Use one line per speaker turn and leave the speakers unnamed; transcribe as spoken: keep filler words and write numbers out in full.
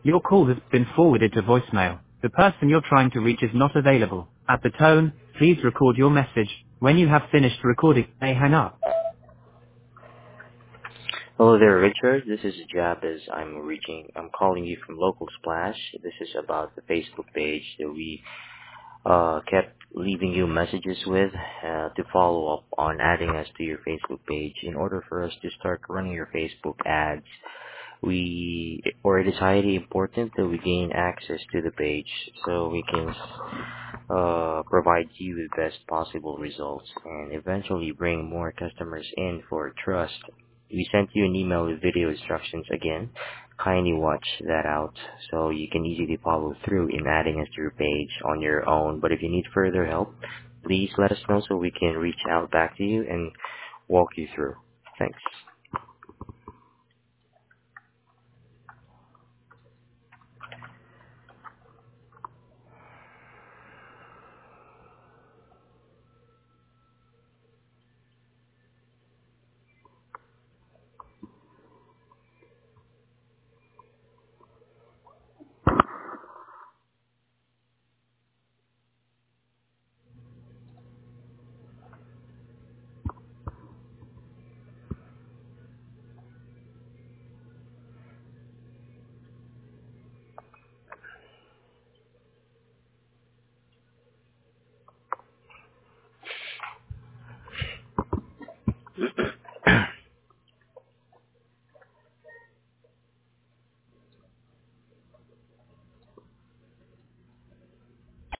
Your call has been forwarded to voicemail. The person you're trying to reach is not available. At the tone, please record your message. When you have finished recording, you may hang up.
Hello there, Richard. This is Jabez. I'm reaching. I'm calling you from Local Splash. This is about the Facebook page that we uh, kept leaving you messages with uh, to follow up on adding us to your Facebook page. In order for us to start running your Facebook ads, we or it is highly important that we gain access to the page so we can uh, provide you with best possible results and eventually bring more customers in for trust. We sent you an email with video instructions again. Kindly watch that out so you can easily follow through in adding us to your page on your own. But if you need further help, please let us know so we can reach out back to you and walk you through. Thanks.